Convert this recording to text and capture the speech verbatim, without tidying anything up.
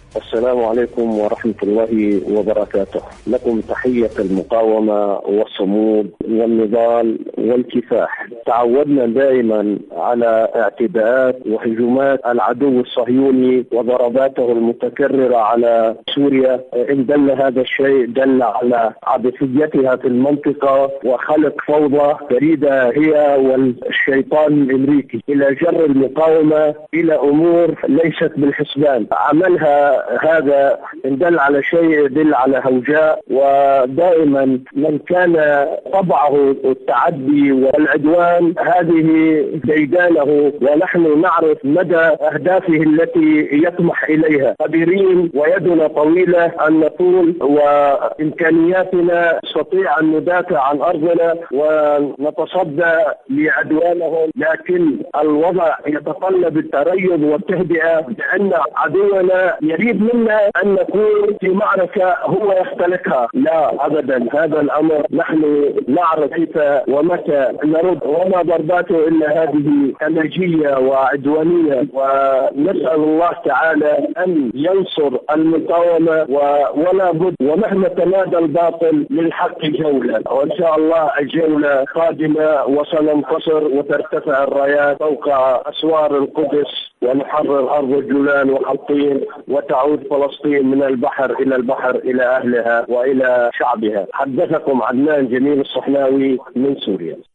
السلام عليكم ورحمة الله وبركاته. لكم تحية المقاومة والصمود والنضال والكفاح. تعودنا دائما على اعتداءات وهجومات العدو الصهيوني وضرباته المتكررة على سوريا. إن دل هذا الشيء دل على عبثيتها في المنطقة وخلق فوضى فريدة هي والشيطان الأمريكي إلى جر المقاومة إلى أمور ليست بالحسبان. عملها هذا إن دل على شيء يدل على هوجاء، ودائما من كان طبعه التعدي والعدوان هذه ديدانه، ونحن نعرف مدى أهدافه التي يطمح إليها. قادرين ويدنا طويلة أن نطول، وإمكانياتنا نستطيع أن ندافع عن أرضنا ونتصدى لعدوانهم، لكن الوضع يتطلب التريض والتهدئة، لأن عدونا يريد منا أن نكون في معركة هو يختلقها. لا أبدا، هذا الأمر نحن نعرف كيف ومتى نرد، وما ضرباته إلا هذه همجية وعدوانية. ونسأل الله تعالى أن ينصر المقاومة، ولا بد ومهما تنادى الباطل للحق جولة، وإن شاء الله الجولة قادمة وسننتصر وترتفع الرايات فوق أسوار القدس ونحرر أرض الجولان وحطين، وتعود فلسطين من البحر إلى البحر إلى أهلها وإلى شعبها. حدثكم عدنان جميل الصحناوي من سوريا.